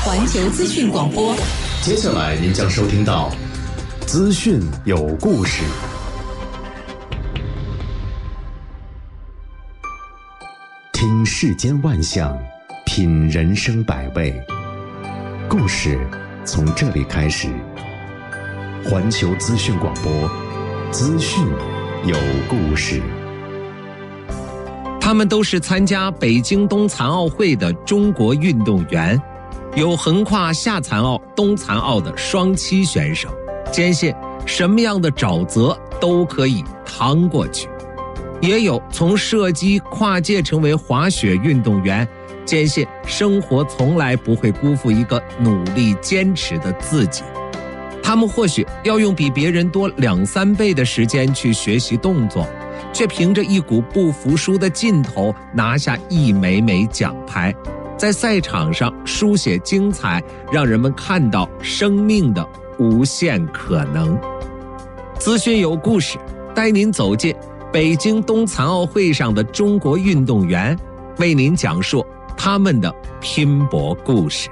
环球资讯广播。 接下来您将收听到资讯有故事。听世间万象，品人生百味，故事从这里开始。环球资讯广播，资讯有故事。 他们都是参加北京冬残奥会的中国运动员，有横跨夏残奥、冬残奥的双栖选手，坚信什么样的沼泽都可以趟过去；也有从射击跨界成为滑雪运动员，坚信生活从来不会辜负一个努力坚持的自己。他们或许要用比别人多2-3倍的时间去学习动作，却凭着一股不服输的劲头拿下一枚枚奖牌，在赛场上书写精彩，让人们看到生命的无限可能。资讯有故事，带您走进北京冬残奥会上的中国运动员，为您讲述他们的拼搏故事。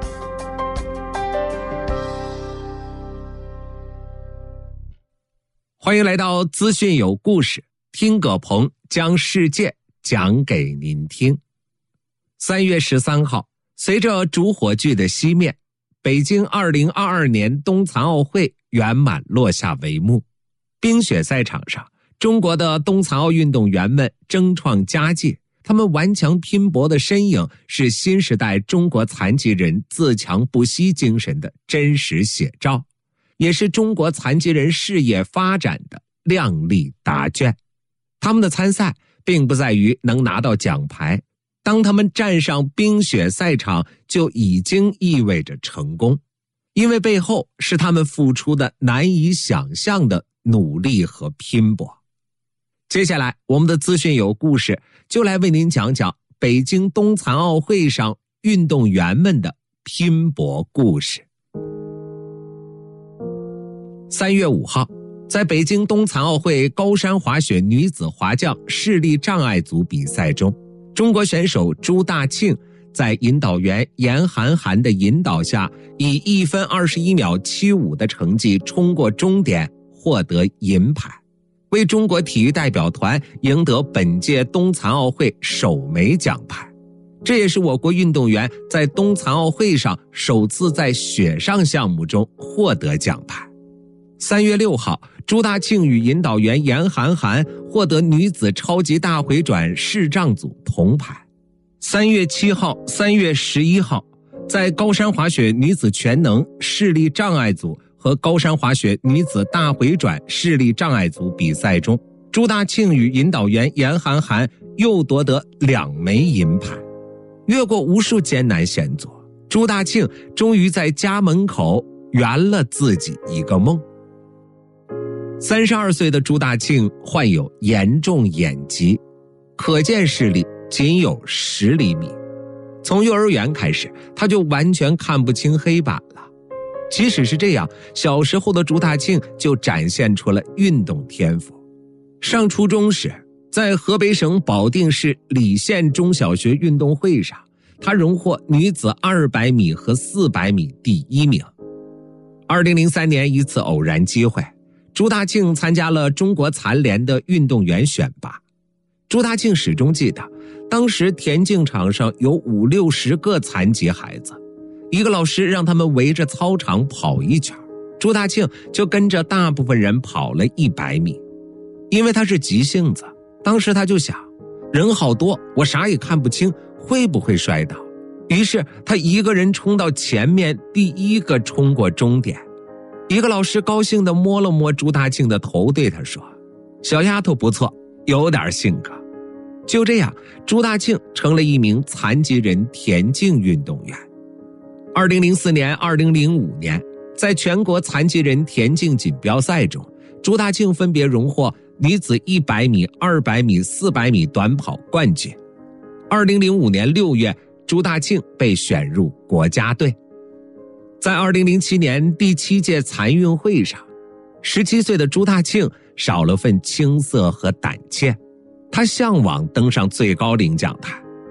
欢迎来到资讯有故事，听葛鹏将世界讲给您听。3月13号，随着主火炬的熄灭，北京2022年冬残奥会圆满落下帷幕。冰雪赛场上，中国的冬残奥运动员们争创佳绩，他们顽强拼搏的身影是新时代中国残疾人自强不息精神的真实写照，也是中国残疾人事业发展的亮丽答卷。他们的参赛并不在于能拿到奖牌，当他们站上冰雪赛场就已经意味着成功，因为背后是他们付出的难以想象的努力和拼搏。接下来我们的资讯有故事就来为您讲讲北京冬残奥会上运动员们的拼搏故事。3月5号，在北京冬残奥会高山滑雪女子滑降视力障碍组比赛中，中国选手朱大庆在引导员严涵涵的引导下，以1分21秒75的成绩冲过终点，获得银牌，为中国体育代表团赢得本届冬残奥会首枚奖牌。这也是我国运动员在冬残奥会上首次在雪上项目中获得奖牌。3月6号，朱大庆与引导员严涵涵获得女子超级大回转视障组铜牌。3月7号、3月11号，在高山滑雪女子全能视力障碍组和高山滑雪女子大回转视力障碍组比赛中，朱大庆与引导员严涵涵又夺得2枚银牌。越过无数艰难险阻，朱大庆终于在家门口圆了自己一个梦。32岁的朱大庆患有严重眼疾，可见视力仅有10厘米。从幼儿园开始，他就完全看不清黑板了。即使是这样，小时候的朱大庆就展现出了运动天赋。上初中时，在河北省保定市礼县中小学运动会上，他荣获女子200米和400米第1名。2003年一次偶然机会，朱大庆参加了中国残联的运动员选拔。朱大庆始终记得，当时田径场上有50-60个残疾孩子，一个老师让他们围着操场跑一圈，朱大庆就跟着大部分人跑了100米。因为他是急性子，当时他就想，人好多，我啥也看不清，会不会摔倒？于是他一个人冲到前面，第一个冲过终点。一个老师高兴地摸了摸朱大庆的头，对他说，小丫头不错，有点性格。就这样，朱大庆成了一名残疾人田径运动员。2004年、2005年，在全国残疾人田径锦标赛中，朱大庆分别荣获女子100米、200米、400米短跑冠军。2005年6月，朱大庆被选入国家队。在2007年第7届残运会上，17岁的朱大庆少了份青涩和胆怯，他向往登上最高领奖台。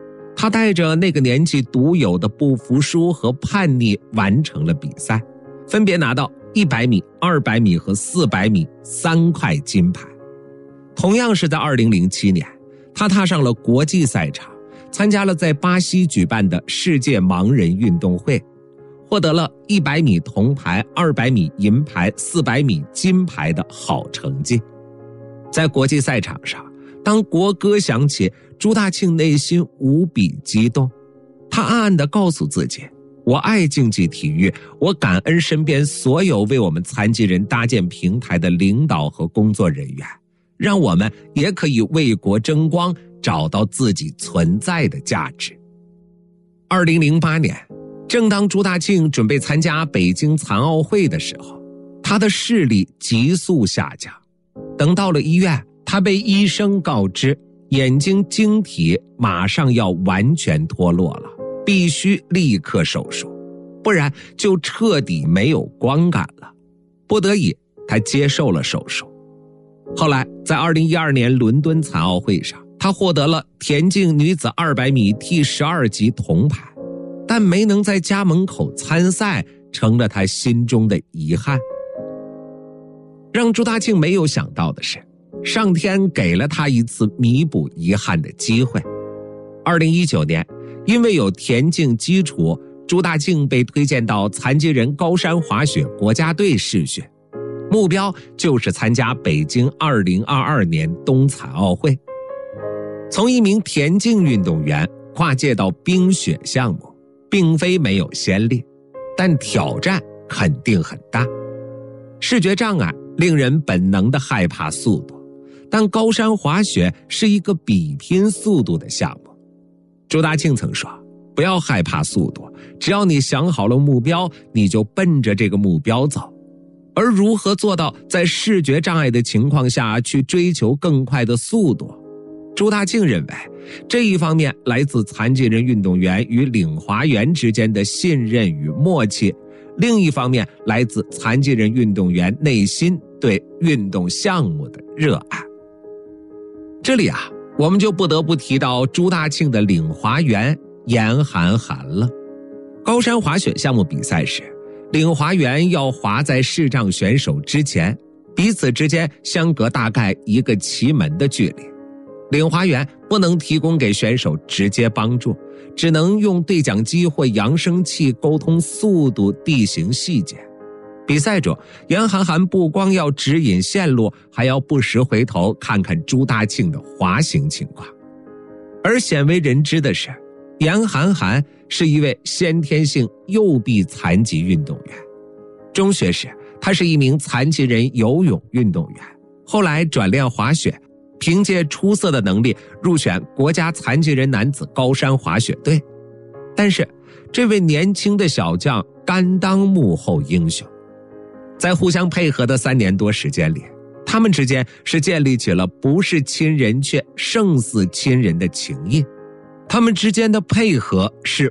他带着那个年纪独有的不服输和叛逆完成了比赛，分别拿到100米、200米和400米3块金牌。同样是在2007年，他踏上了国际赛场，参加了在巴西举办的世界盲人运动会，获得了100米铜牌、200米银牌、400米金牌的好成绩。在国际赛场上，当国歌响起，朱大庆内心无比激动。他暗暗地告诉自己，我爱竞技体育，我感恩身边所有为我们残疾人搭建平台的领导和工作人员，让我们也可以为国争光，找到自己存在的价值。2008年，正当朱大庆准备参加北京残奥会的时候，他的视力急速下降。等到了医院，他被医生告知眼睛晶体马上要完全脱落了，必须立刻手术，不然就彻底没有光感了。不得已，他接受了手术。后来在2012年伦敦残奥会上，他获得了田径女子200米 T12 级铜牌，但没能在家门口参赛，成了他心中的遗憾。让朱大庆没有想到的是，上天给了他一次弥补遗憾的机会。2019年，因为有田径基础，朱大庆被推荐到残疾人高山滑雪国家队试训，目标就是参加北京2022年冬残奥会。从一名田径运动员跨界到冰雪项目，并非没有先例，但挑战肯定很大。视觉障碍令人本能地害怕速度，但高山滑雪是一个比拼速度的项目。朱大庆曾说，不要害怕速度，只要你想好了目标，你就奔着这个目标走。而如何做到在视觉障碍的情况下去追求更快的速度，朱大庆认为这一方面来自残疾人运动员与领滑员之间的信任与默契，另一方面来自残疾人运动员内心对运动项目的热爱。这里我们就不得不提到朱大庆的领滑员严寒寒了。高山滑雪项目比赛时，领滑员要滑在视障选手之前，彼此之间相隔大概1个旗门的距离。领滑员不能提供给选手直接帮助，只能用对讲机或扬声器沟通速度、地形细节。比赛中，严寒寒不光要指引线路，还要不时回头看看朱大庆的滑行情况。而鲜为人知的是，严寒寒是一位先天性右臂残疾运动员。中学时，他是一名残疾人游泳运动员，后来转练滑雪，凭借出色的能力入选国家残疾人男子高山滑雪队。但是，这位年轻的小将甘当幕后英雄。在互相配合的3年多时间里，他们之间是建立起了不是亲人却胜似亲人的情谊。他们之间的配合是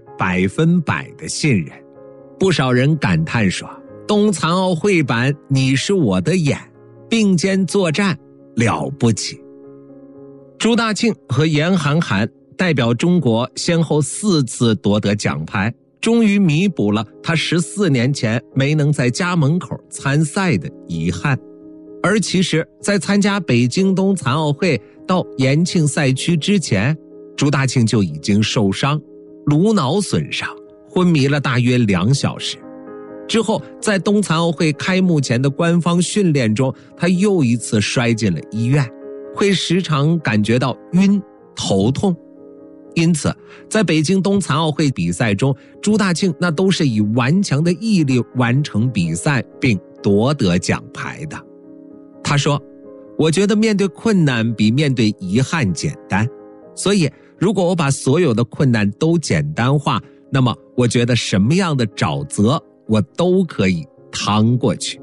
100%的信任。不少人感叹说，冬残奥会版你是我的眼，并肩作战了不起。朱大庆和严寒寒代表中国先后4次夺得奖牌，终于弥补了他14年前没能在家门口参赛的遗憾。而其实在参加北京冬残奥会到延庆赛区之前，朱大庆就已经受伤，颅脑损伤，昏迷了大约2小时。之后在冬残奥会开幕前的官方训练中，他又一次摔进了医院，会时常感觉到晕、头痛。因此在北京冬残奥会比赛中，朱大庆那都是以顽强的毅力完成比赛并夺得奖牌的。他说，我觉得面对困难比面对遗憾简单，所以如果我把所有的困难都简单化，那么我觉得什么样的沼泽我都可以趟过去。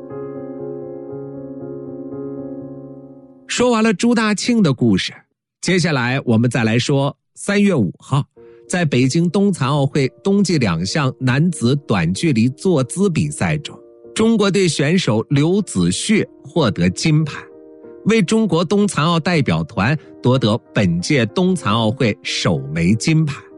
说完了朱大庆的故事，接下来我们再来说3月5号，在北京冬残奥会冬季2项男子短距离坐姿比赛中，中国队选手刘子旭获得金牌，为中国冬残奥代表团夺得本届冬残奥会首枚金牌。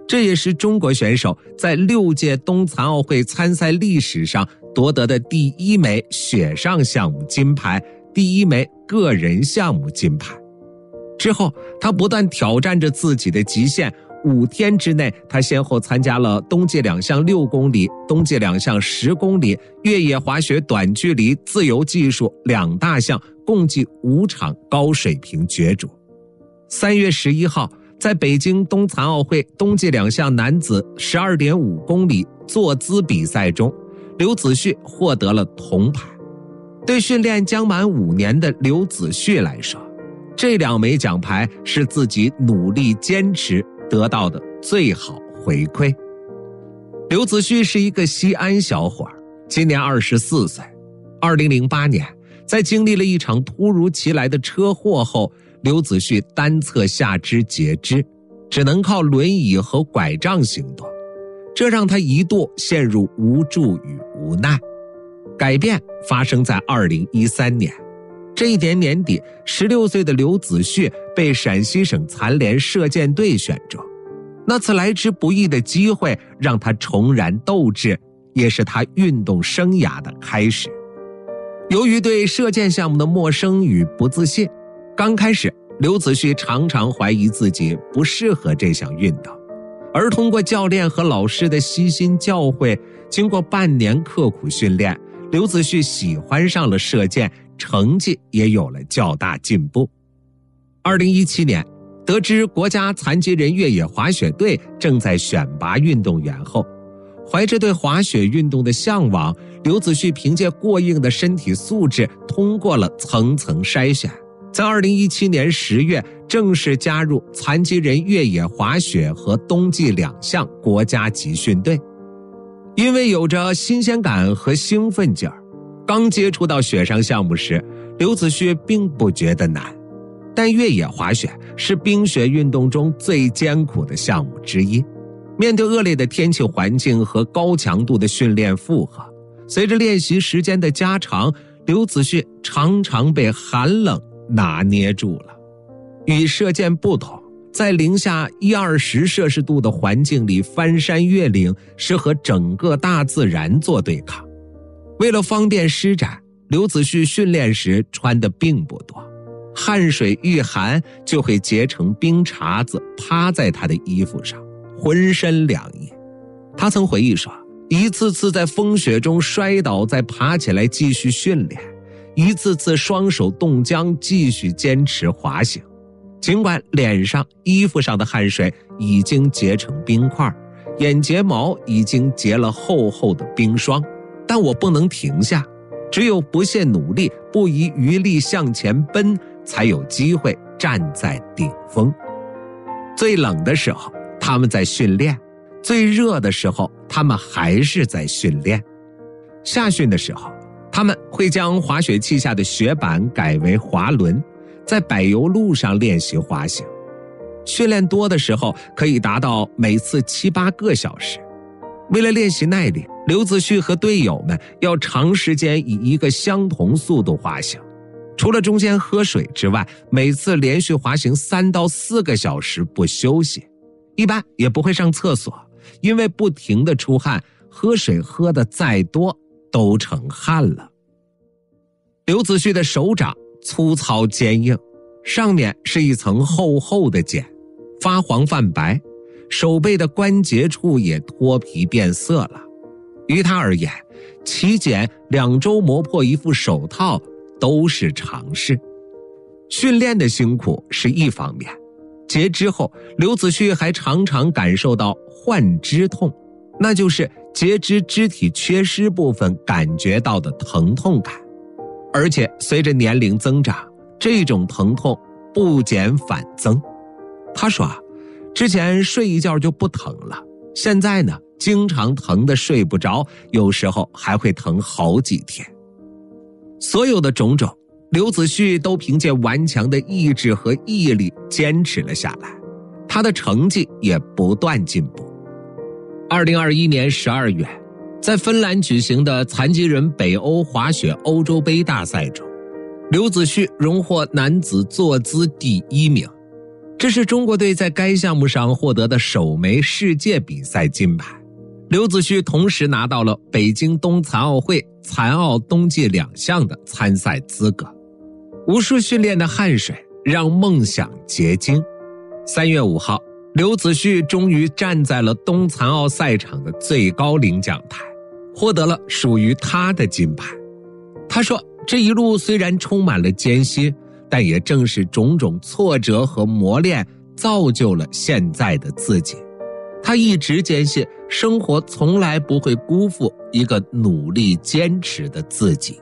这也是中国选手在6届冬残奥会参赛历史上夺得的第1枚雪上项目金牌，第1枚个人项目金牌。之后他不断挑战着自己的极限，5天之内他先后参加了冬季2项6公里、冬季2项10公里、越野滑雪短距离、自由技术2大项，共计5场高水平角逐。3月11号在北京冬残奥会冬季2项男子 12.5 公里坐姿比赛中，刘子旭获得了铜牌。对训练将满5年的刘子旭来说，这2枚奖牌是自己努力坚持得到的最好回馈。刘子旭是一个西安小伙，今年24岁。2008年，在经历了一场突如其来的车祸后，刘子旭单侧下肢截肢，只能靠轮椅和拐杖行动，这让他一度陷入无助与无奈。改变发生在2013年，这一年年底，16岁的刘子旭被陕西省残联射箭队选中。那次来之不易的机会让他重燃斗志，也是他运动生涯的开始。由于对射箭项目的陌生与不自信，刚开始刘子旭常常怀疑自己不适合这项运动，而通过教练和老师的悉心教诲，经过半年刻苦训练，刘子旭喜欢上了射箭，成绩也有了较大进步。2017年，得知国家残疾人越野滑雪队正在选拔运动员后，怀着对滑雪运动的向往，刘子旭凭借过硬的身体素质通过了层层筛选，在2017年10月正式加入残疾人越野滑雪和冬季2项国家集训队。因为有着新鲜感和兴奋劲儿，刚接触到雪上项目时，刘子旭并不觉得难。但越野滑雪是冰雪运动中最艰苦的项目之一，面对恶劣的天气环境和高强度的训练负荷，随着练习时间的加长，刘子旭常常被寒冷拿捏住了。与射箭不同，在零下120摄氏度的环境里翻山越岭，是和整个大自然做对抗。为了方便施展，刘子旭训练时穿的并不多，汗水遇寒就会结成冰碴子趴在他的衣服上，浑身凉意。他曾回忆说，一次次在风雪中摔倒，再爬起来继续训练，一次次双手冻僵，继续坚持滑行。尽管脸上、衣服上的汗水已经结成冰块，眼睫毛已经结了厚厚的冰霜，但我不能停下，只有不懈努力，不遗余力向前奔，才有机会站在顶峰。最冷的时候他们在训练，最热的时候他们还是在训练。夏训的时候，他们会将滑雪器下的雪板改为滑轮，在柏油路上练习滑行。训练多的时候可以达到每次7-8个小时。为了练习耐力，刘子旭和队友们要长时间以一个相同速度滑行，除了中间喝水之外，每次连续滑行3到4个小时不休息，一般也不会上厕所，因为不停地出汗，喝水喝得再多都成汗了。刘子旭的手掌粗糙坚硬，上面是一层厚厚的茧，发黄泛白，手背的关节处也脱皮变色了。于他而言，起茧2周磨破一副手套都是常事。训练的辛苦是一方面，截肢后刘子旭还常常感受到幻肢痛，那就是截肢肢体缺失部分感觉到的疼痛感。而且随着年龄增长，这种疼痛不减反增。他说之前睡一觉就不疼了，现在呢，经常疼得睡不着，有时候还会疼好几天。所有的种种，刘子旭都凭借顽强的意志和毅力坚持了下来，他的成绩也不断进步。2021年12月，在芬兰举行的残疾人北欧滑雪欧洲杯大赛中，刘子旭荣获男子坐姿第1名。 这是中国队在该项目上获得的首枚世界比赛金牌。刘子旭同时拿到了北京冬残奥会残奥冬季2项的参赛资格。无数训练的汗水让梦想结晶。3月5号，刘子旭终于站在了冬残奥赛场的最高领奖台，获得了属于他的金牌。他说，这一路虽然充满了艰辛，但也正是种种挫折和磨练造就了现在的自己。他一直坚信，生活从来不会辜负一个努力坚持的自己。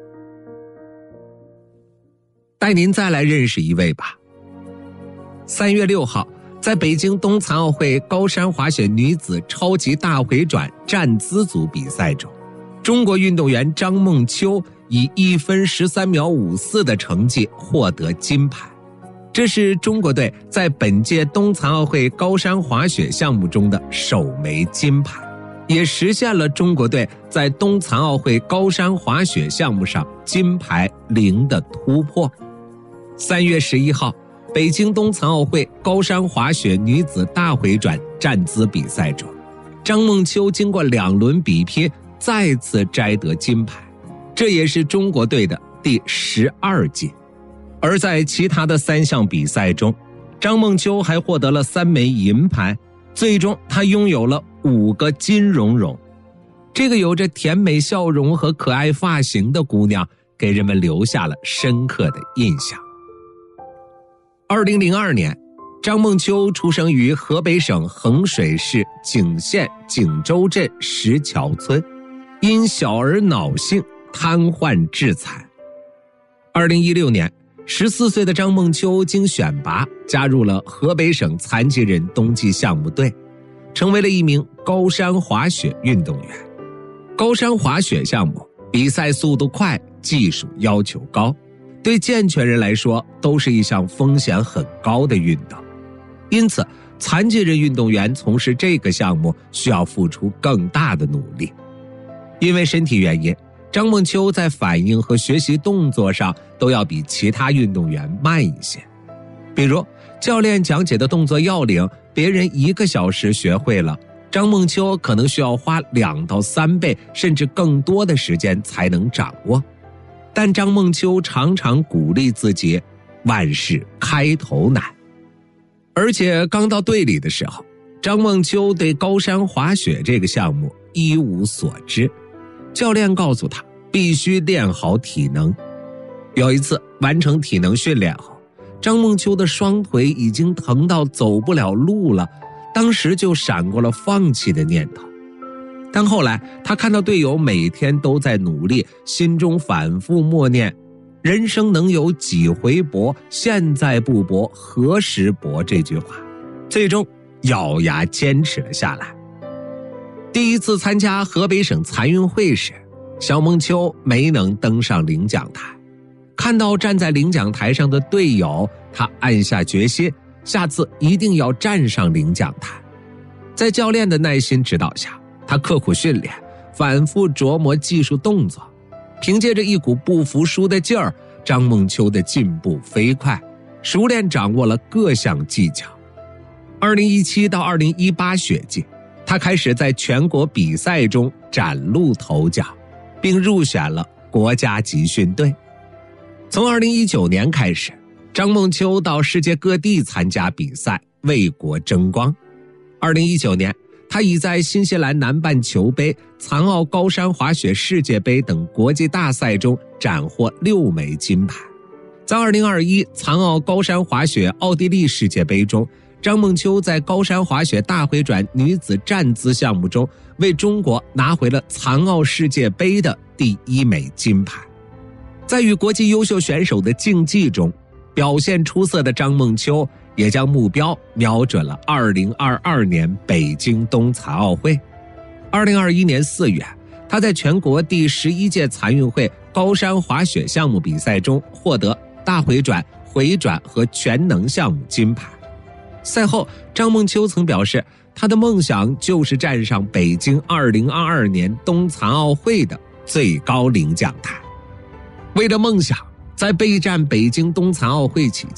带您再来认识一位吧。3月6号，在北京冬残奥会高山滑雪女子超级大回转站姿组比赛中，中国运动员张梦秋以1分13秒54的成绩获得金牌。这是中国队在本届冬残奥会高山滑雪项目中的首枚金牌，也实现了中国队在冬残奥会高山滑雪项目上金牌0的突破。3月11号，北京冬残奥会高山滑雪女子大回转站姿比赛中，张梦秋经过2轮比拼再次摘得金牌，这也是中国队的第12金。而在其他的3项比赛中，张梦秋还获得了3枚银牌，最终她拥有了5个金茸茸。这个有着甜美笑容和可爱发型的姑娘，给人们留下了深刻的印象。2002年，张梦秋出生于河北省衡水市景县景州镇石桥村，因小儿脑性瘫痪致残。2016年，14岁的张梦秋经选拔加入了河北省残疾人冬季项目队，成为了一名高山滑雪运动员。高山滑雪项目比赛速度快，技术要求高，对健全人来说都是一项风险很高的运动。因此，残疾人运动员从事这个项目需要付出更大的努力。因为身体原因，张梦秋在反应和学习动作上都要比其他运动员慢一些。比如，教练讲解的动作要领，别人1个小时学会了，张梦秋可能需要花2到3倍甚至更多的时间才能掌握。但张梦秋常常鼓励自己，万事开头难。而且刚到队里的时候，张梦秋对高山滑雪这个项目一无所知，教练告诉他必须练好体能。有一次完成体能训练后，张梦秋的双腿已经疼到走不了路了，当时就闪过了放弃的念头。但后来他看到队友每天都在努力，心中反复默念，人生能有几回搏，现在不搏何时搏这句话，最终咬牙坚持了下来。第一次参加河北省残运会时，小梦秋没能登上领奖台。看到站在领奖台上的队友，他暗下决心，下次一定要站上领奖台。在教练的耐心指导下，他刻苦训练，反复琢磨技术动作，凭借着一股不服输的劲儿，张梦秋的进步飞快，熟练掌握了各项技巧。2017到2018雪季，他开始在全国比赛中崭露头角，并入选了国家集训队。从2019年开始，张梦秋到世界各地参加比赛，为国争光。2019年，他已在新西兰南半球杯、残奥高山滑雪世界杯等国际大赛中斩获6枚金牌。在2021残奥高山滑雪奥地利世界杯中，张梦秋在高山滑雪大回转女子站姿项目中，为中国拿回了残奥世界杯的第1枚金牌。在与国际优秀选手的竞技中，表现出色的张梦秋也将目标瞄准了2022年北京冬残奥会。2021年4月，他在全国第11届残运会高山滑雪项目比赛中获得大回转、回转和全能项目金牌。赛后，张梦秋曾表示，他的梦想就是站上北京2022年冬残奥会的最高领奖台。为了梦想，在备战北京冬残奥会期间，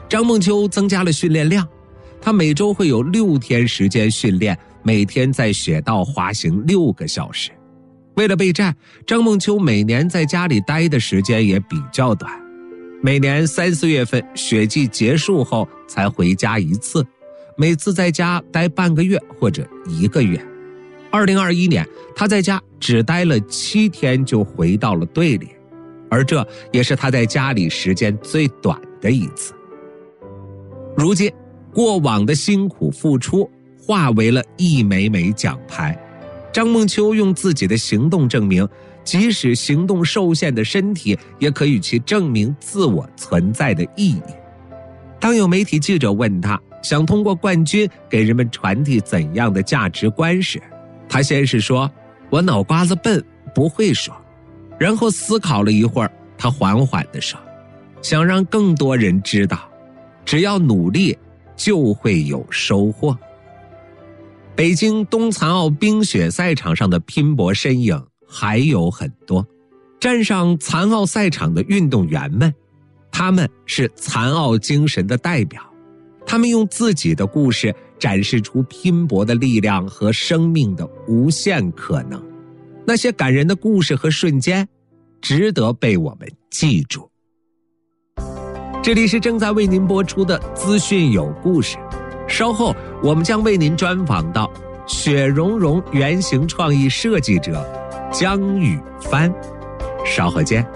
张梦秋增加了训练量，他每周会有6天时间训练，每天在雪道滑行6个小时。为了备战，张梦秋每年在家里待的时间也比较短，每年3、4月份雪季结束后才回家一次，每次在家待半个月或者1个月。2021年，他在家只待了7天就回到了队里，而这也是他在家里时间最短的一次。如今，过往的辛苦付出化为了一枚枚奖牌。张梦秋用自己的行动证明，即使行动受限的身体也可以去证明自我存在的意义。当有媒体记者问他想通过冠军给人们传递怎样的价值观时，他先是说：“我脑瓜子笨，不会说。”然后思考了一会儿，他缓缓地说：“想让更多人知道，只要努力就会有收获。”北京冬残奥冰雪赛场上的拼搏身影还有很多。站上残奥赛场的运动员们，他们是残奥精神的代表，他们用自己的故事展示出拼搏的力量和生命的无限可能。那些感人的故事和瞬间值得被我们记住。这里是正在为您播出的资讯有故事，稍后我们将为您专访到雪融融原型创意设计者姜宇帆，稍后见。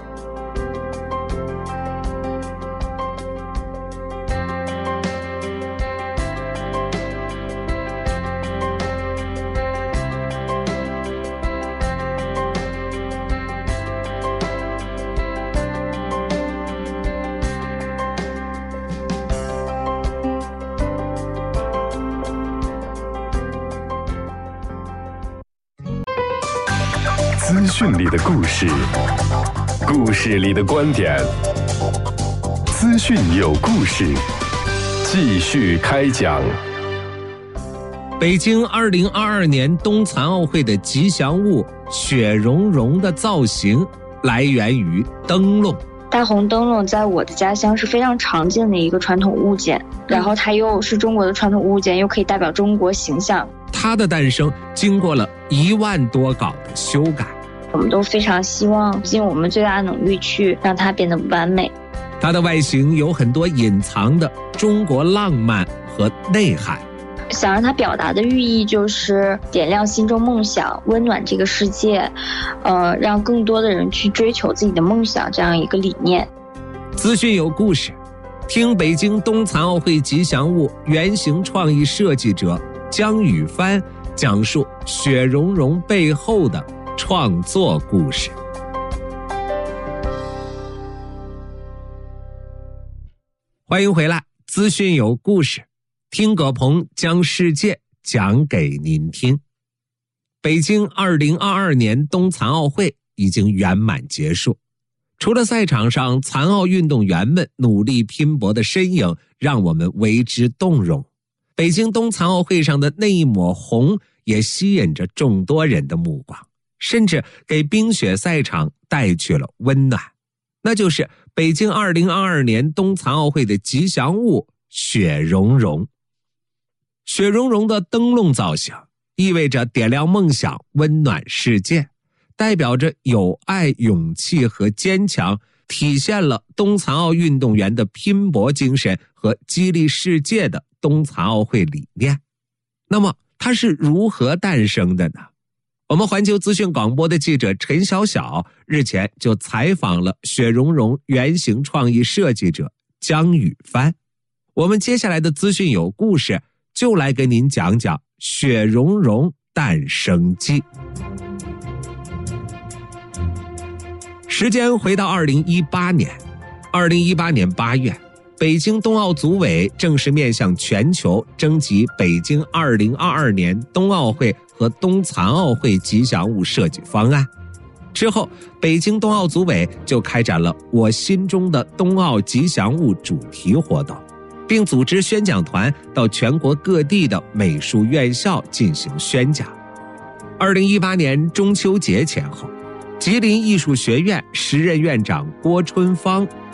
资讯里的故事，故事里的观点，资讯有故事，继续开讲。 北京2022年冬残奥会的吉祥物雪融融的造型来源于灯笼。 大红灯笼在我的家乡是非常常见的一个传统物件，然后它又是中国的传统物件，又可以代表中国形象。 它的诞生经过了1万多稿的修改， 我们都非常希望尽我们最大的努力去让它变得完美。 它的外形有很多隐藏的中国浪漫和内涵。 想让它表达的寓意就是点亮心中梦想，温暖这个世界，让更多的人去追求自己的梦想，这样一个理念。 资讯有故事，听北京冬残奥会吉祥物原型创意设计者姜宇帆讲述雪融融背后的创作故事。欢迎回来，资讯有故事，听葛鹏将世界讲给您听。北京2022年冬残奥会已经圆满结束，除了赛场上残奥运动员们努力拼搏的身影让我们为之动容，北京冬残奥会上的那一抹红也吸引着众多人的目光，甚至给冰雪赛场带去了温暖。那就是北京2022年冬残奥会的吉祥物雪融融。雪融融的灯笼造型意味着点亮梦想，温暖世界，代表着有爱、勇气和坚强，体现了冬残奥运动员的拼搏精神和激励世界的冬残奥会理念。那么它是如何诞生的呢？我们环球资讯广播的记者陈晓晓日前就采访了雪融融原型创意设计者姜宇帆。我们接下来的资讯有故事，就来跟您讲讲雪融融诞生记。时间回到2018年，2018年8月，北京冬奥组委正式面向全球征集北京2022年冬奥会和冬残奥会吉祥物设计方案。之后，北京冬奥组委就开展了我心中的冬奥吉祥物主题活动，并组织宣讲团到全国各地的美术院校进行宣讲。2018年中秋节前后，吉林艺术学院时任院长郭春芳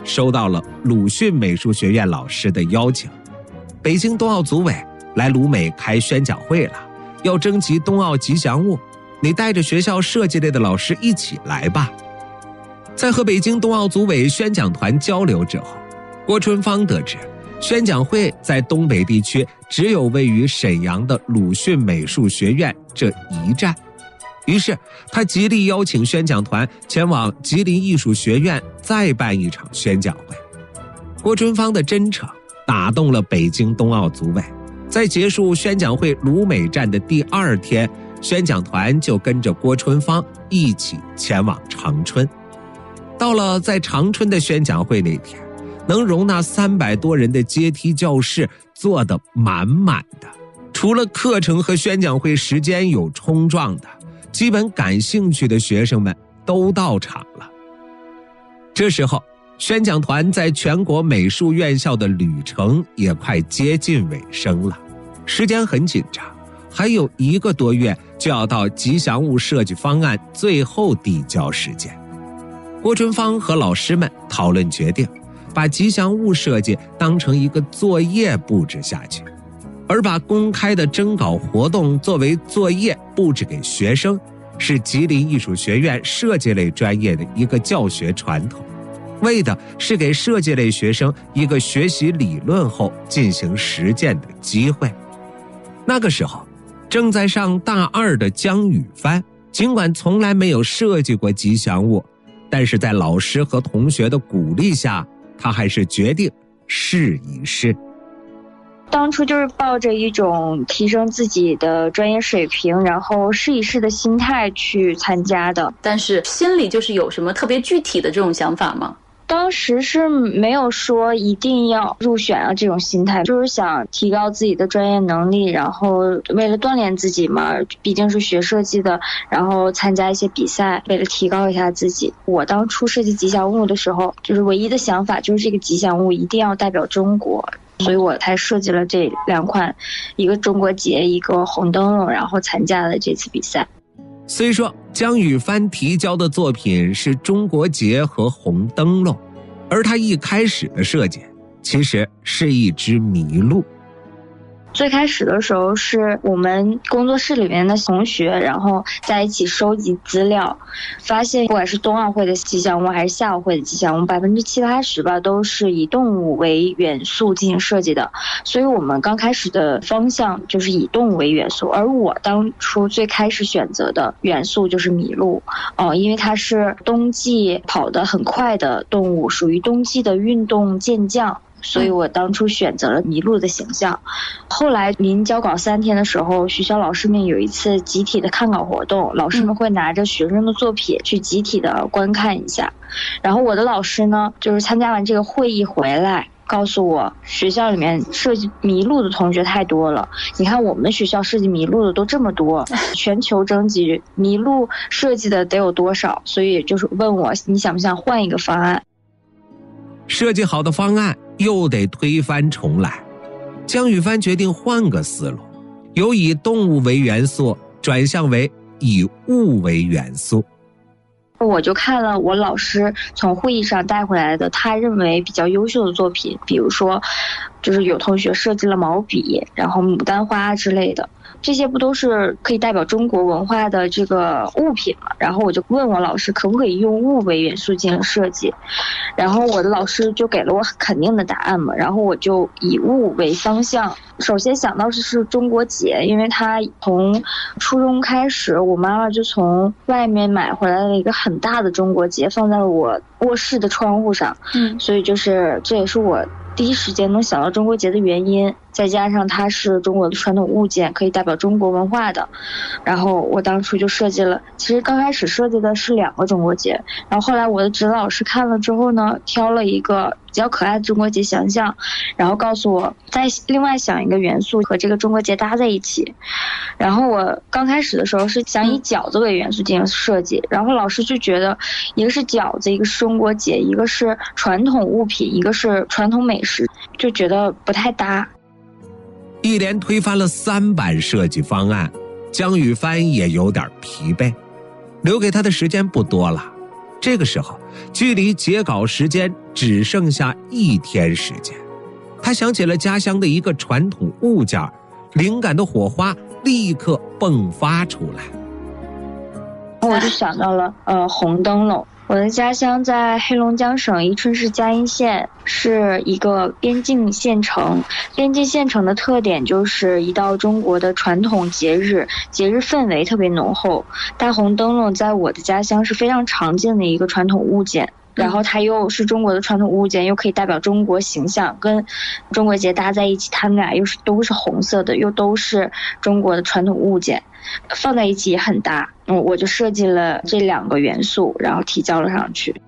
收到了鲁迅美术学院老师的邀请，北京冬奥组委来鲁美开宣讲会了，要征集冬奥吉祥物，你带着学校设计类的老师一起来吧。在和北京冬奥组委宣讲团交流之后，郭春芳得知宣讲会在东北地区只有位于沈阳的鲁迅美术学院这一站，于是他极力邀请宣讲团前往吉林艺术学院再办一场宣讲会。郭春芳的真诚打动了北京冬奥组委，在结束宣讲会鲁美站的第2天，宣讲团就跟着郭春芳一起前往长春。到了在长春的宣讲会那天，能容纳300多人的阶梯教室坐得满满的，除了课程和宣讲会时间有冲撞的，基本感兴趣的学生们都到场了。这时候，宣讲团在全国美术院校的旅程也快接近尾声了，时间很紧张，还有1个多月就要到吉祥物设计方案最后递交时间。郭春芳和老师们讨论决定，把吉祥物设计当成一个作业布置下去，而把公开的征稿活动作为作业布置给学生，是吉林艺术学院设计类专业的一个教学传统，为的是给设计类学生一个学习理论后进行实践的机会。那个时候，正在上大2的姜宇帆，尽管从来没有设计过吉祥物，但是在老师和同学的鼓励下，他还是决定试一试。 当初就是抱着一种提升自己的专业水平，然后试一试的心态去参加的。 但是心里就是有什么特别具体的这种想法吗？ 当时是没有说一定要入选啊这种心态，就是想提高自己的专业能力，然后为了锻炼自己嘛，毕竟是学设计的，然后参加一些比赛，为了提高一下自己。我当初设计吉祥物的时候，就是唯一的想法就是这个吉祥物一定要代表中国，所以我才设计了这2款，一个中国结，一个红灯笼，然后参加了这次比赛。 虽说姜宇帆提交的作品是中国结和红灯笼，而他一开始的设计其实是一只麋鹿。 最开始的时候是我们工作室里面的同学，然后在一起收集资料，发现不管是冬奥会的吉祥物还是夏奥会的吉祥物，70%-80%吧都是以动物为元素进行设计的，所以我们刚开始的方向就是以动物为元素，而我当初最开始选择的元素就是麋鹿，因为它是冬季跑得很快的动物，属于冬季的运动健将，所以我当初选择了麋鹿的形象。后来临交稿3天的时候，学校老师们有一次集体的看稿活动，老师们会拿着学生的作品去集体的观看一下。然后我的老师呢，就是参加完这个会议回来，告诉我学校里面设计麋鹿的同学太多了，你看我们学校设计麋鹿的都这么多，全球征集麋鹿设计的得有多少，所以就是问我你想不想换一个方案。 设计好的方案又得推翻重来，姜宇帆决定换个思路，由以动物为元素转向为以物为元素。 我就看了我老师从会议上带回来的他认为比较优秀的作品，比如说就是有同学设计了毛笔，然后牡丹花之类的，这些不都是可以代表中国文化的这个物品嘛？然后我就问我老师可不可以用物为元素进行设计，然后我的老师就给了我肯定的答案嘛，然后我就以物为方向。首先想到的是中国结，因为它从初中开始，我妈妈就从外面买回来了一个很大的中国结，放在了我卧室的窗户上，所以就是这也是我第一时间能想到中国结的原因，再加上它是中国的传统物件，可以代表中国文化的，然后我当初就设计了，其实刚开始设计的是2个中国结，然后后来我的指导老师看了之后呢，挑了一个比较可爱的中国结形象，然后告诉我再另外想一个元素和这个中国结搭在一起。然后我刚开始的时候是想以饺子为元素进行设计，然后老师就觉得一个是饺子，一个是中国结，一个是传统物品，一个是传统美食，就觉得不太搭。 一连推翻了3版设计方案，姜宇帆也有点疲惫，留给他的时间不多了。 这个时候，距离截稿时间只剩下1天时间。他想起了家乡的一个传统物件，灵感的火花立刻迸发出来。 我就想到了红灯笼。我的家乡在黑龙江省宜春市嘉荫县，是一个边境县城。边境县城的特点就是一到中国的传统节日氛围特别浓厚。大红灯笼在我的家乡是非常常见的一个传统物件，然后它又是中国的传统物件，又可以代表中国形象，跟中国结搭在一起，它们俩都是红色的，又都是中国的传统物件，放在一起也很搭。我就设计了这2个元素，然后提交了上去。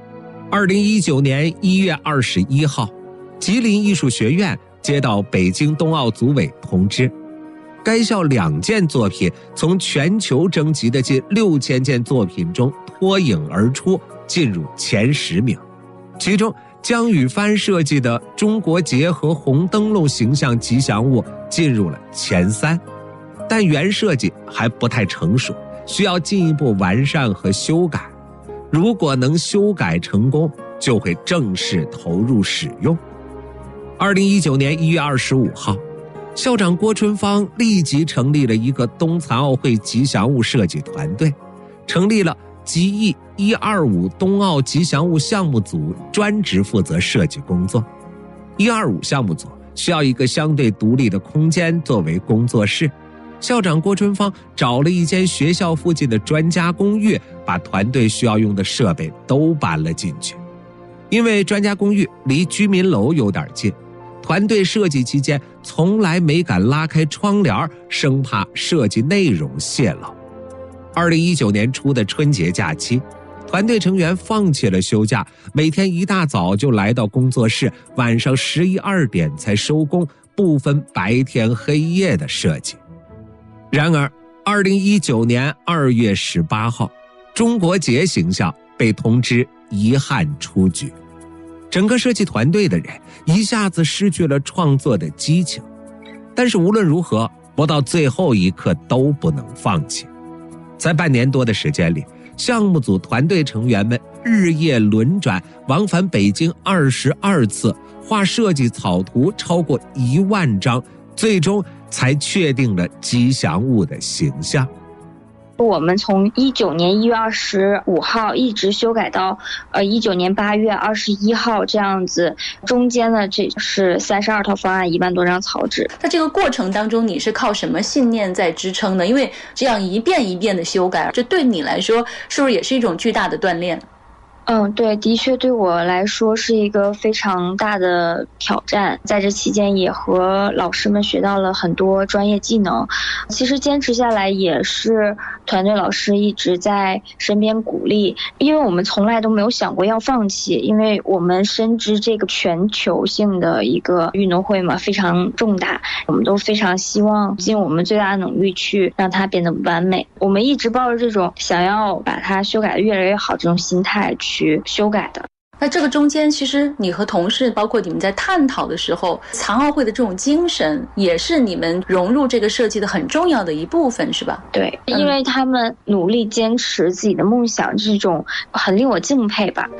2019年1月21号，吉林艺术学院接到北京冬奥组委通知，该校2件作品从全球征集的近6000件作品中脱颖而出，进入前10名。其中姜宇帆设计的中国结合红灯笼形象吉祥物进入了前3，但原设计还不太成熟，需要进一步完善和修改。如果能修改成功，就会正式投入使用。2019年1月25号，校长郭春芳立即成立了一个冬残奥会吉祥物设计团队，成立了吉艺125冬奥吉祥物项目组，专职负责设计工作。125项目组需要一个相对独立的空间作为工作室，校长郭春芳找了一间学校附近的专家公寓，把团队需要用的设备都搬了进去。因为专家公寓离居民楼有点近，团队设计期间从来没敢拉开窗帘，生怕设计内容泄露。2019年初的春节假期，团队成员放弃了休假，每天一大早就来到工作室，晚上11、2点才收工，不分白天黑夜的设计。然而2019年2月18号，中国结形象被通知遗憾出局，整个设计团队的人一下子失去了创作的激情。但是无论如何，不到最后一刻都不能放弃。在半年多的时间里，项目组团队成员们日夜轮转，往返北京22次，画设计草图超过1万张，最终才确定了吉祥物的形象。 我们从19年1月25号一直修改到19年8月21号这样子，中间呢这是32套方案，1万多张草纸。 在这个过程当中，你是靠什么信念在支撑呢？因为这样一遍一遍的修改，这对你来说是不是也是一种巨大的锻炼？ 对，的确对我来说是一个非常大的挑战。在这期间也和老师们学到了很多专业技能。其实坚持下来也是团队老师一直在身边鼓励，因为我们从来都没有想过要放弃，因为我们深知这个全球性的一个运动会嘛，非常重大，我们都非常希望尽我们最大的努力去让它变得完美。我们一直抱着这种想要把它修改得越来越好这种心态去修改的。 那这个中间其实你和同事包括你们在探讨的时候，残奥会的这种精神也是你们融入这个设计的很重要的一部分，是吧？ 对，因为他们努力坚持自己的梦想，这种很令我敬佩吧。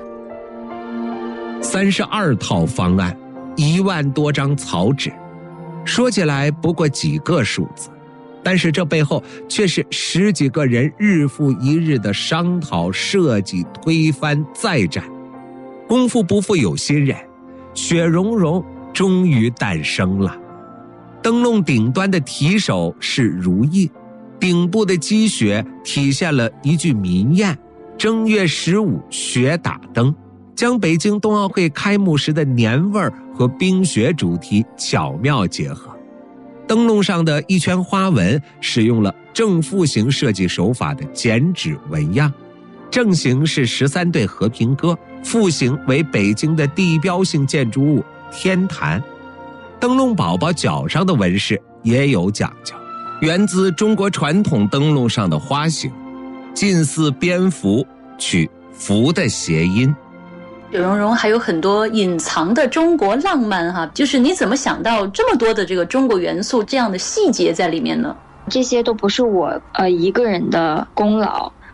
32套方案，1万多张草纸，说起来不过几个数字，但是这背后却是10几个人日复一日的商讨、设计、推翻、再战。功夫不负有心人，雪融融终于诞生了。灯笼顶端的题首是如意，顶部的积雪体现了一句民谚：正月15雪打灯，将北京冬奥会开幕时的年味儿和冰雪主题巧妙结合。灯笼上的一圈花纹使用了正负形设计手法的剪纸纹样，正形是13对和平鸽，负形为北京的地标性建筑物天坛。灯笼宝宝脚上的纹饰也有讲究，源自中国传统灯笼上的花形，近似蝙蝠，取福的谐音。 雪融融还有很多隐藏的中国浪漫哈，就是你怎么想到这么多的这个中国元素这样的细节在里面呢？ 这些都不是我一个人的功劳，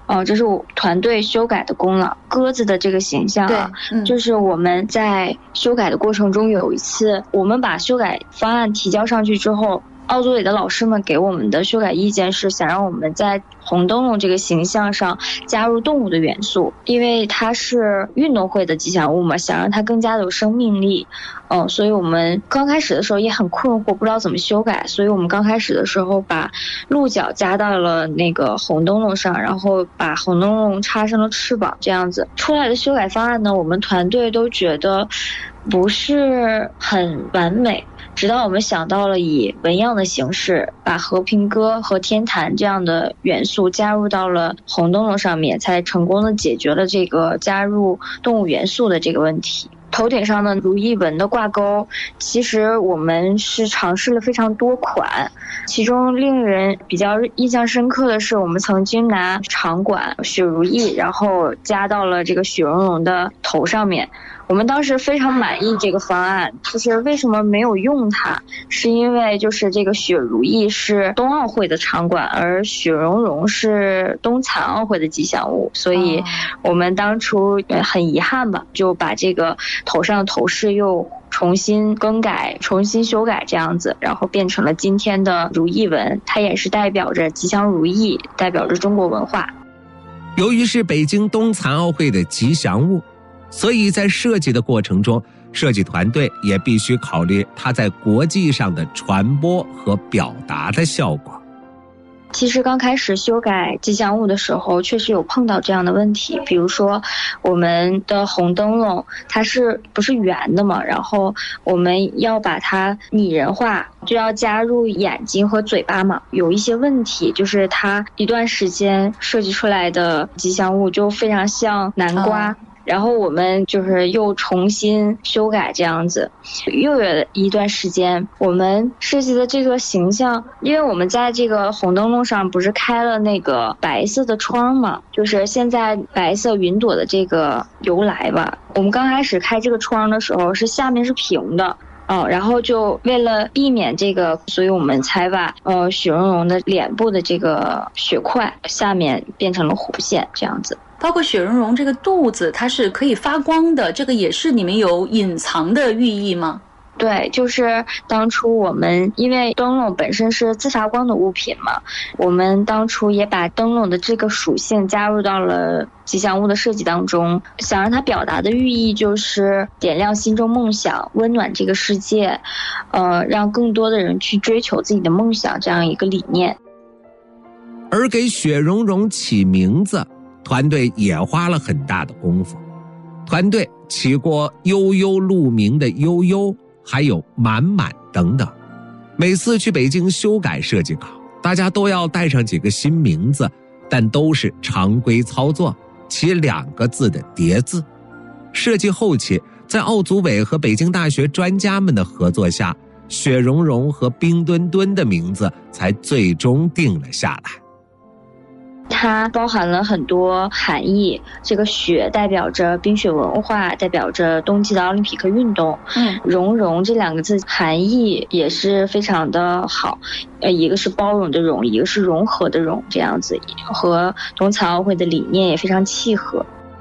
这是我团队修改的功劳。鸽子的这个形象啊，就是我们在修改的过程中，有一次我们把修改方案提交上去之后，奥组委的老师们给我们的修改意见是想让我们在红灯笼这个形象上加入动物的元素，因为它是运动会的吉祥物嘛，想让它更加的有生命力。所以我们刚开始的时候也很困惑，不知道怎么修改，所以我们刚开始的时候把鹿角加到了那个红灯笼上，然后把红灯笼插上了翅膀，这样子出来的修改方案呢，我们团队都觉得不是很完美，直到我们想到了以纹样的形式把和平鸽和天坛这样的元素加入到了红灯笼上面，才成功的解决了这个加入动物元素的这个问题。头顶上的如意纹的挂钩，其实我们是尝试了非常多款，其中令人比较印象深刻的是，我们曾经拿长管雪如意，然后加到了这个雪容融的头上面。我们当时非常满意这个方案，就是为什么没有用它，是因为就是这个雪如意是冬奥会的场馆，而雪容融是冬残奥会的吉祥物，所以我们当初很遗憾吧，就把这个头上的头饰又重新更改、重新修改这样子，然后变成了今天的如意纹，它也是代表着吉祥如意，代表着中国文化。 由于是北京冬残奥会的吉祥物，所以在设计的过程中，设计团队也必须考虑它在国际上的传播和表达的效果。 其实刚开始修改吉祥物的时候，确实有碰到这样的问题，比如说我们的红灯笼它不是圆的嘛，然后我们要把它拟人化，就要加入眼睛和嘴巴嘛，有一些问题，就是它一段时间设计出来的吉祥物就非常像南瓜。然后我们就是又重新修改这样子，又有一段时间我们设计的这个形象，因为我们在这个红灯笼上不是开了那个白色的窗嘛，就是现在白色云朵的这个由来吧。我们刚开始开这个窗的时候是下面是平的，然后就为了避免这个，所以我们才把雪容融的脸部的这个血块下面变成了弧线这样子。 包括雪容融这个肚子它是可以发光的，这个也是你们有隐藏的寓意吗？ 对，就是当初我们因为灯笼本身是自发光的物品嘛，我们当初也把灯笼的这个属性加入到了吉祥物的设计当中，想让它表达的寓意就是点亮心中梦想，温暖这个世界，让更多的人去追求自己的梦想，这样一个理念。 而给雪容融起名字，团队也花了很大的功夫。团队起过悠悠鹿鸣的悠悠，还有满满等等。每次去北京修改设计稿，大家都要带上几个新名字，但都是常规操作，起2个字的叠字。设计后期，在奥组委和北京大学专家们的合作下，雪容融和冰墩墩的名字才最终定了下来。 它包含了很多含义，这个雪代表着冰雪文化，代表着冬季的奥林匹克运动。融融这2个字含义也是非常的好，一个是包容的容，一个是融合的融，这样子和冬残奥会的理念也非常契合。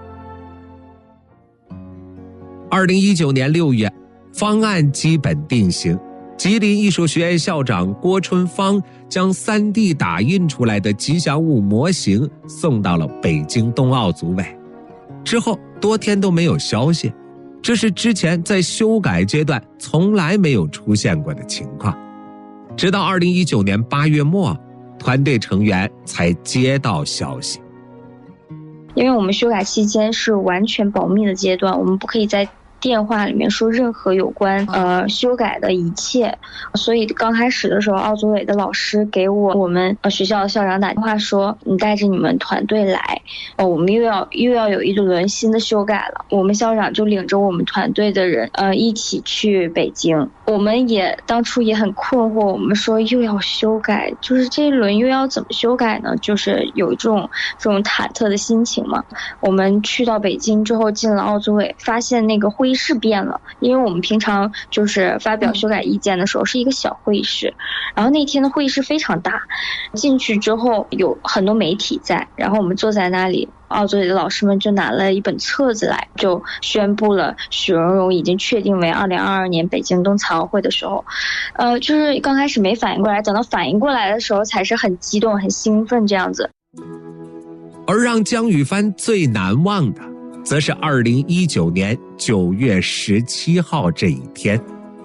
2019年6月，方案基本定型，吉林艺术学院校长郭春芳将3D 打印出来的吉祥物模型送到了北京冬奥组委。之后多天都没有消息，这是之前在修改阶段从来没有出现过的情况。直到2019年8月末，团队成员才接到消息。 因为我们修改期间是完全保密的阶段，我们不可以在电话里面说任何有关修改的一切，所以刚开始的时候，奥组委的老师给我们学校的校长打电话说，你带着你们团队来，我们又要有一轮新的修改了。我们校长就领着我们团队的人一起去北京。我们也当初也很困惑，我们说又要修改，就是这一轮又要怎么修改呢？就是有这种忐忑的心情嘛。我们去到北京之后，进了奥组委，发现那个会议室变了，因为我们平常就是发表修改意见的时候是一个小会议室，然后那天的会议室非常大，进去之后有很多媒体在，然后我们坐在那里，奥组委的老师们就拿了一本册子来，就宣布了许荣荣已经确定为2022年北京冬残奥会的时候，就是刚开始没反应过来，等到反应过来的时候才是很激动很兴奋这样子。 而让姜羽帆最难忘的则是2019年9月17号这一天。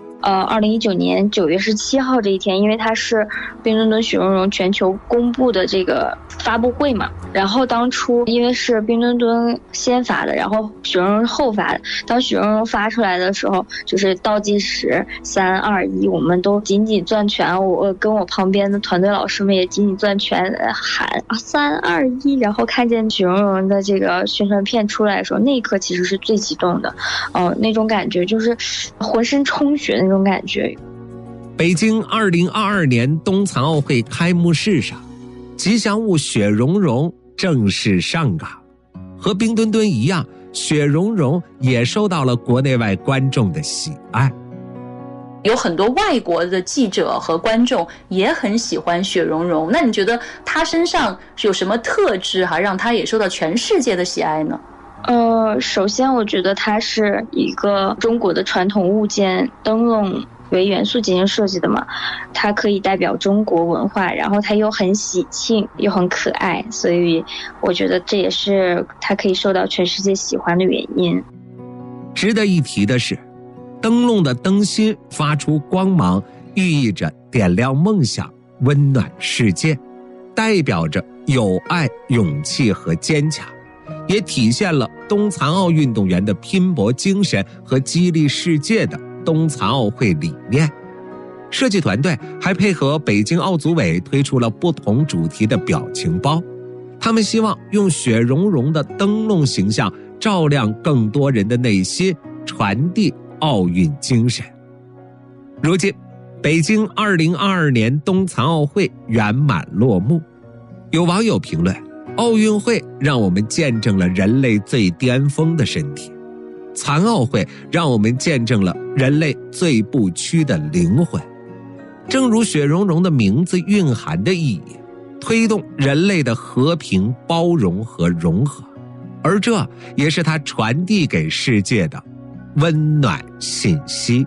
2019年9月17号这一天，因为它是冰墩墩许荣荣全球公布的这个发布会嘛，然后当初因为是冰墩墩先发的，然后许荣荣后发的，当许荣荣发出来的时候，就是倒计时3、2、1，我们都紧紧攥拳，我跟我旁边的团队老师们也紧紧攥拳喊3、2、1，然后看见许荣荣的这个宣传片出来的时候，那一刻其实是最激动的，那种感觉就是浑身充血的那种感觉。 北京2022年冬残奥会开幕式上，吉祥物雪容融正式上岗。和冰墩墩一样，雪容融也受到了国内外观众的喜爱。 有很多外国的记者和观众也很喜欢雪容融，那你觉得她身上有什么特质让她也受到全世界的喜爱呢？ 首先我觉得它是一个中国的传统物件灯笼为元素进行设计的嘛，它可以代表中国文化，然后它又很喜庆又很可爱，所以我觉得这也是它可以受到全世界喜欢的原因。 值得一提的是，灯笼的灯芯发出光芒，寓意着点亮梦想，温暖世界，代表着有爱、勇气和坚强，也体现了冬残奥运动员的拼搏精神和激励世界的冬残奥会理念。设计团队还配合北京奥组委推出了不同主题的表情包，他们希望用雪容融的灯笼形象照亮更多人的内心，传递奥运精神。如今，北京2022年冬残奥会圆满落幕，有网友评论，奥运会让我们见证了人类最巅峰的身体，残奥会让我们见证了人类最不屈的灵魂。正如雪容融的名字蕴含的意义，推动人类的和平、包容和融合，而这也是它传递给世界的温暖信息。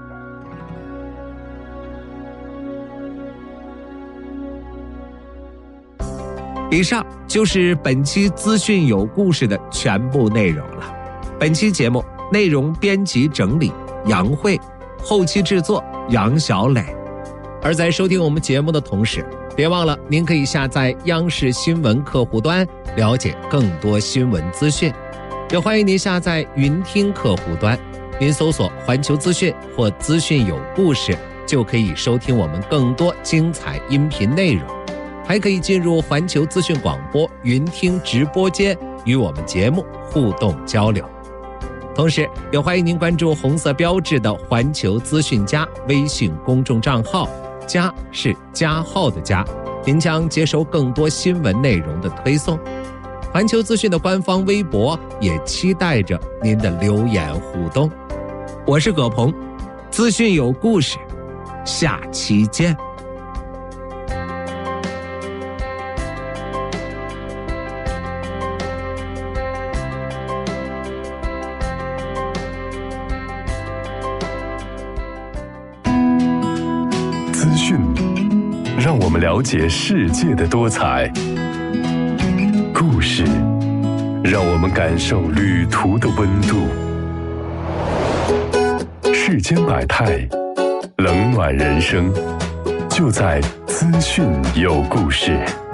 以上就是本期资讯有故事的全部内容了。本期节目内容编辑整理杨慧，后期制作杨小磊。而在收听我们节目的同时，别忘了您可以下载央视新闻客户端，了解更多新闻资讯。也欢迎您下载云听客户端，您搜索环球资讯或资讯有故事，就可以收听我们更多精彩音频内容。还可以进入环球资讯广播云听直播间，与我们节目互动交流。同时也欢迎您关注红色标志的环球资讯加微信公众账号，加是加号的加，您将接收更多新闻内容的推送。环球资讯的官方微博也期待着您的留言互动。我是葛鹏，资讯有故事，下期见。 资讯让我们了解世界的多彩，故事让我们感受旅途的温度。世间百态，冷暖人生，就在资讯有故事。